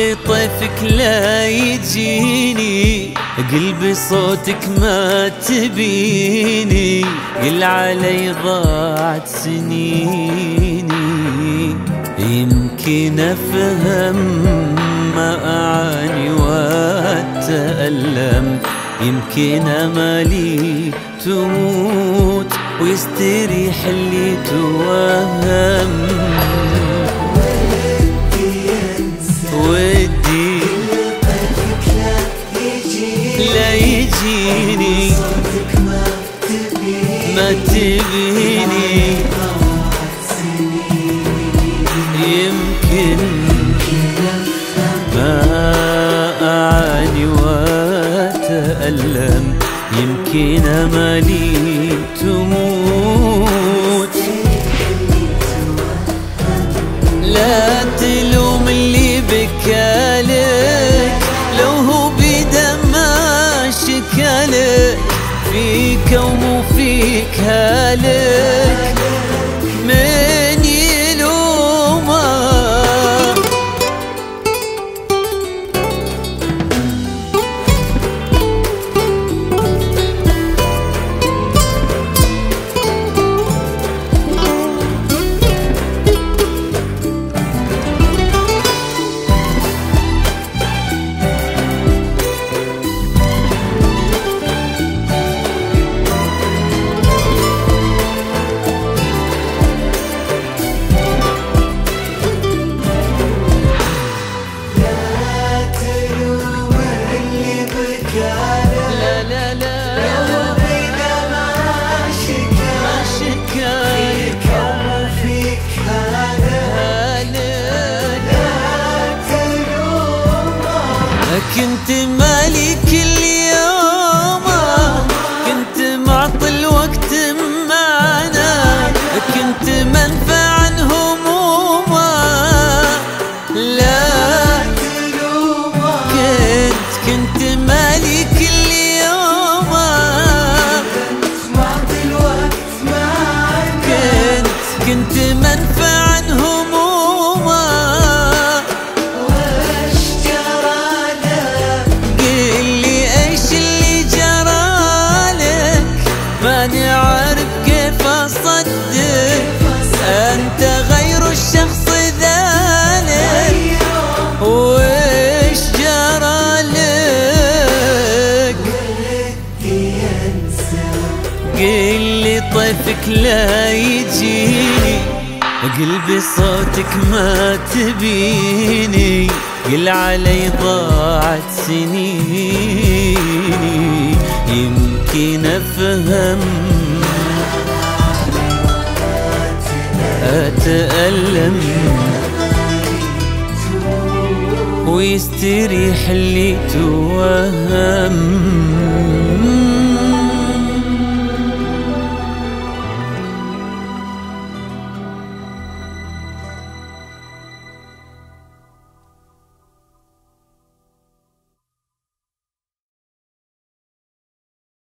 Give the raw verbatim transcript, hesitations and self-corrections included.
لي طيفك لا يجيني، قلبي صوتك ما تبيني، قل علي ضاعت سنيني. يمكن أفهم ما أعاني وأتألم، يمكن أمالي تموت ويستريح اللي توهم. ودي لا يجيني ما تبيني، يمكن ما أعاني وأتألم، يمكن أمالي تموت. لا تلوم اللي بكالك، لو هو بيده ما شكالك، فيك ومو فيك هالك، من يلومه. كنت مالي كل يوم، كنت معطي الوقت معنا، كنت منفع عن همومه. لا كنت كنت مالي كل يوم، كنت معطي الوقت معنا، كنت كنت منفع عن همومه. ماني عارف كيف أصدق أنت غير الشخص ذلك، وإيش جرى لك؟ قل لي طيفك لا يجيني، قلبي صوتك ما تبيني، قل علي ضاعت سنيني. يمكن أفهم أتألم ويستريح اللي توهم.